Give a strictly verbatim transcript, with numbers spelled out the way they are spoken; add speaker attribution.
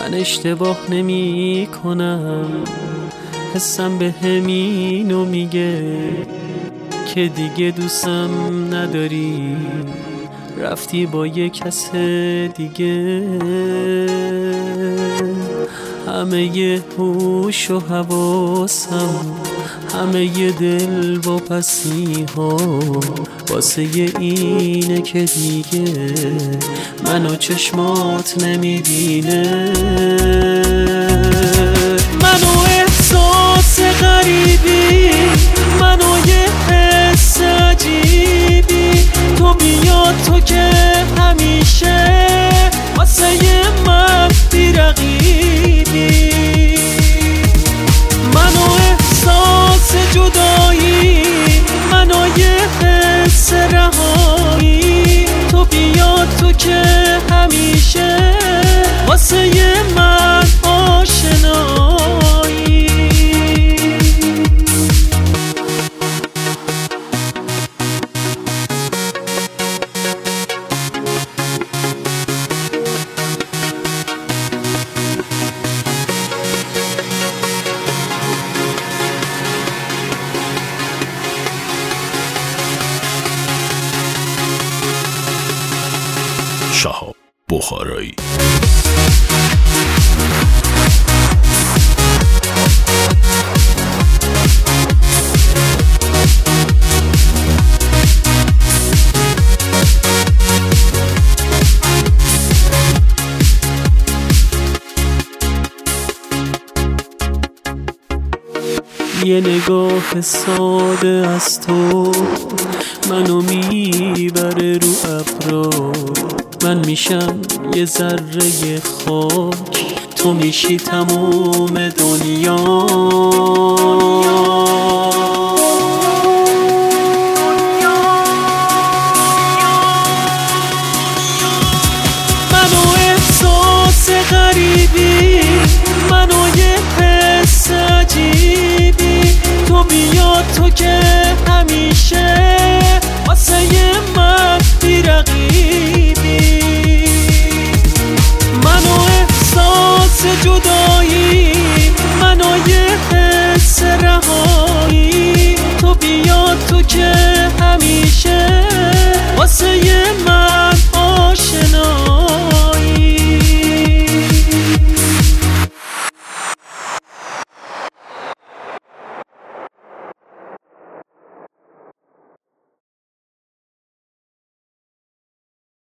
Speaker 1: من اشتباه نمی کنم، حسم به همینو میگه که دیگه دوستم نداری، رفتی با یه کس دیگه. همه یه هوش و حواسم، همه یه دل با پسی ها، واسه اینه که دیگه منو چشمات نمیبینه. منو احساس غریبی، منو یه حس عجیبی، تو بیاد تو که همیشه واسه من بی رقیبی. منو احساس جدایی، منو یه حس رهایی، تو بیاد تو که همیشه واسه من آشنایی.
Speaker 2: شهاب بخارایی.
Speaker 1: یه نگاه ساده از تو منو میبره رو ابرا، من میشم یه ذره خاک، تو میشی تموم دنیا. منو احساس غریبی، منو یه حس عجیبی، تو بیاد تو که